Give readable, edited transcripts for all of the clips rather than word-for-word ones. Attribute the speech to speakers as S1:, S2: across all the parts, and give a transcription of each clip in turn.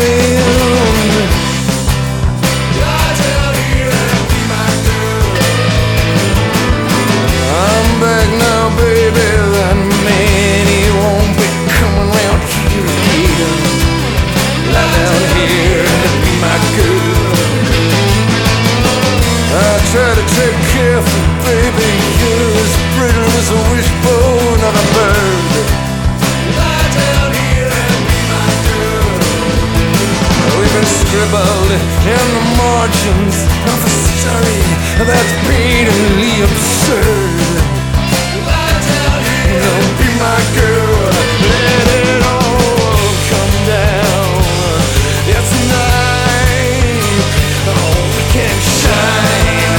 S1: Try to take care of you, baby. You're as brittle as a wishbone of a bird. Lie down here and be my girl. We've been scribbled in the margins of a story that's painfully absurd. Lie down here and be my girl. Let it all come down. It's night. Oh, we can't shine.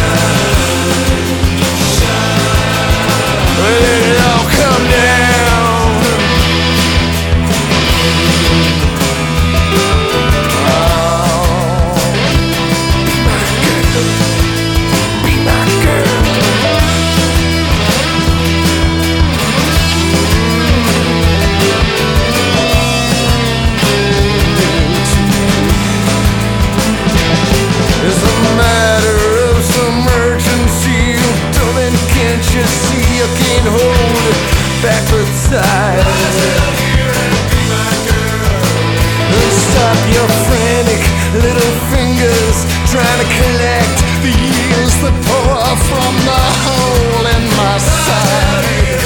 S1: Stop your frantic little fingers trying to collect the yields that pour from the hole in my side.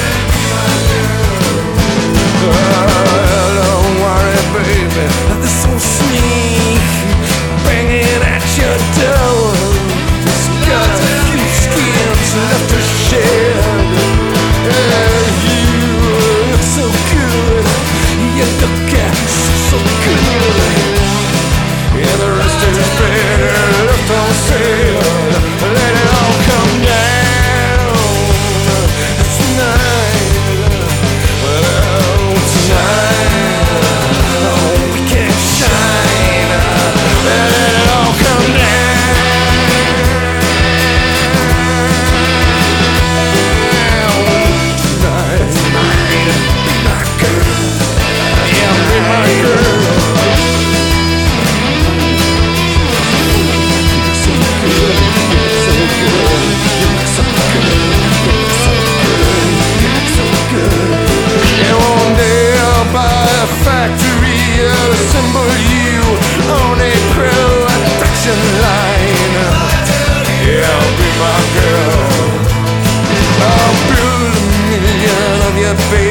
S1: Don't worry, baby, this old snake banging at your door. It's got a few skins left to shed. You look so good. You look so good. Yeah, the rest is better left on sale. Let it all come down tonight. Well, tonight, oh, we can't shine. Let it all come down tonight. Be my girl. Yeah, be my girl. Baby